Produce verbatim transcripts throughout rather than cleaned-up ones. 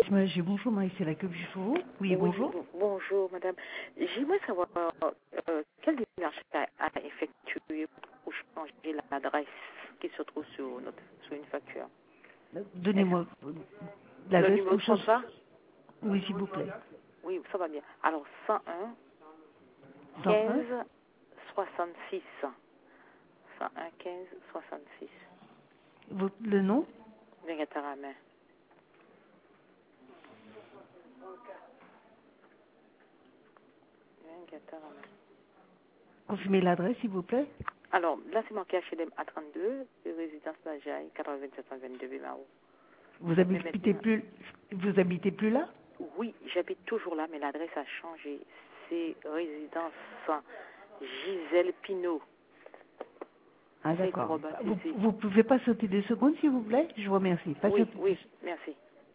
J'ai bonjour, Marie, c'est la queue du chevaux. Oui, Oui, bonjour. bon- bonjour madame. J'aimerais savoir euh, quelle démarche à, à effectuer pour changer l'adresse qui se trouve sur, notre, sur une facture. Donnez-moi euh, Le l'adresse numéro où de ça. contrat? Oui, s'il vous plaît. Oui, ça va bien. Alors cent un cent un. quinze soixante-six. cent un quinze soixante-six. Votre- le nom. Vengatarame. Vengatarame. Confirmez l'adresse, s'il vous plaît. Alors, là, c'est marqué H L M A trente-deux, résidence Lajaille, quatre-vingt-sept cent vingt-deux Bémao. Vous Mais habitez maintenant, plus, vous habitez plus là? oui, j'habite toujours là, mais l'adresse a changé. C'est résidence Gisèle Pinault. Ah, Ça a été d'accord. Vous, rebaptisé. vous pouvez pas sauter deux secondes, s'il vous plaît? Je vous remercie. Oui, Patientez oui, deux. merci.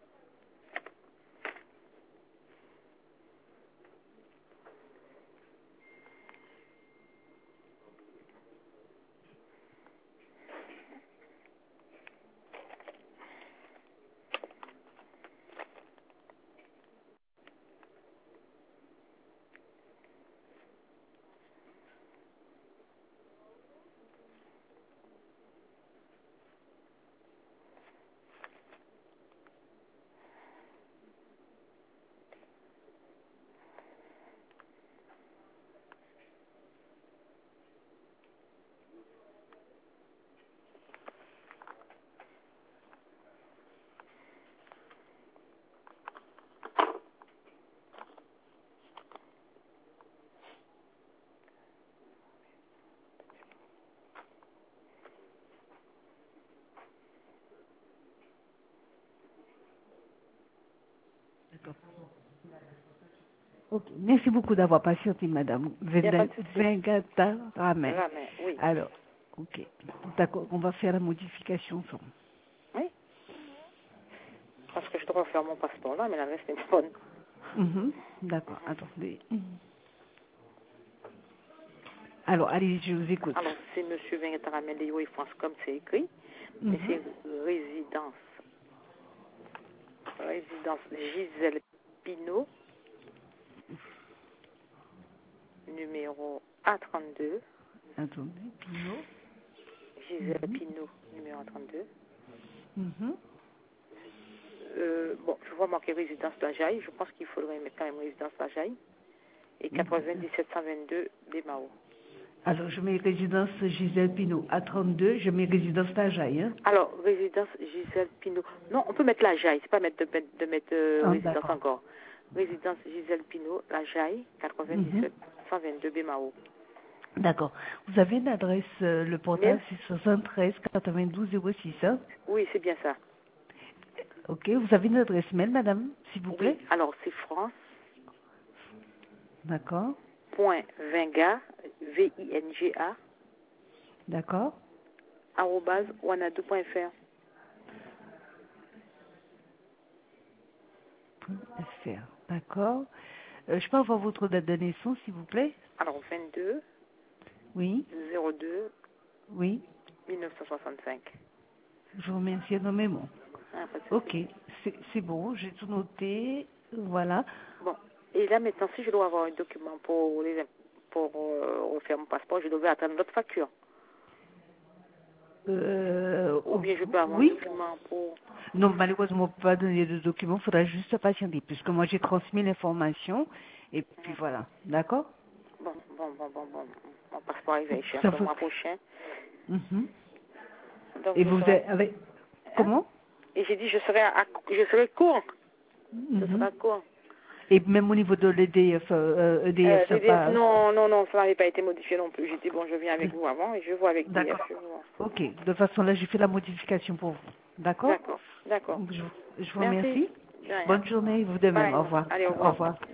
D'accord. Ok. Merci beaucoup d'avoir patienté, madame. Il n'y a pas de souci. Vengata Ramen. Ramen, oui. Alors, ok. D'accord. On va faire la modification ensemble. Oui, parce que je dois faire mon passeport là, mais l'adresse n'est pas bonne. Mhm. D'accord. Attendez. Alors, allez, je vous écoute. Alors, c'est Monsieur Vengatarame Léo et France, comme c'est écrit, mais Mhm. c'est résidence. Résidence Gisèle Pinault, numéro A trente-deux. Attendez. Pinot. Gisèle Mhm. Pinault, numéro A trente-deux. Mhm. Euh, bon, je vois marqué résidence Lajaille. Je pense qu'il faudrait mettre quand même résidence Lajaille. Et quatre-vingt-dix-sept cent vingt-deux Bémao. Alors, je mets résidence Gisèle Pinot à trente-deux, je mets résidence Tajaille. Hein? Alors, résidence Gisèle Pinault. Non, on peut mettre Lajaille. C'est pas mettre de mettre, de mettre euh, Ah, résidence d'accord. encore. Résidence Gisèle Pinault, Lajaille, Mhm. quatre-vingt-dix-sept cent vingt-deux Bémao. D'accord. Vous avez une adresse, euh, le portable, Mail? c'est soixante-treize quatre-vingt-douze zéro six. Hein? Oui, c'est bien ça. Ok. Vous avez une adresse mail, madame, s'il vous Oui, plaît? alors c'est France. D'accord. Point Venga, V I N G A, D'accord. arrobase wanadoo point F R. F R. D'accord. Euh, je peux avoir votre date de naissance, s'il vous plaît? Alors vingt-deux Oui. zéro deux Oui. mille neuf cent soixante-cinq. Je vous remercie énormément. Ah, pas de souci. Ok. C'est c'est bon, j'ai tout noté. Voilà. Bon, et là maintenant, si je dois avoir un document pour, les, pour euh, refaire mon passeport, je devais attendre notre facture. Euh, Ou bien je peux avoir un oui. document pour... Non, malheureusement, on ne peut pas donner de documents. Il faudra juste patienter, puisque moi, j'ai transmis l'information. Et puis voilà. D'accord? Bon, bon, bon, bon, bon. Mon passeport arrive à Ça échéance le vous... mois prochain. Mhm. Donc Et je vous serai... êtes avec... Hein? Comment? Et j'ai dit je serai, à, je serai court. Ce Mhm. sera court. Et même au niveau de l'E D F, euh, E D F, Euh, ça D D F, passe. non, non, non, ça n'avait pas été modifié non plus. J'ai dit, bon, je viens avec vous avant et je vois avec D F. D'accord. Je vois. Ok. De toute façon, là, j'ai fait la modification pour vous. D'accord? D'accord, d'accord. Je, je vous Merci. remercie. De rien. Bonne journée, vous de même. Au Pareillement. revoir. Allez, au Au revoir. revoir.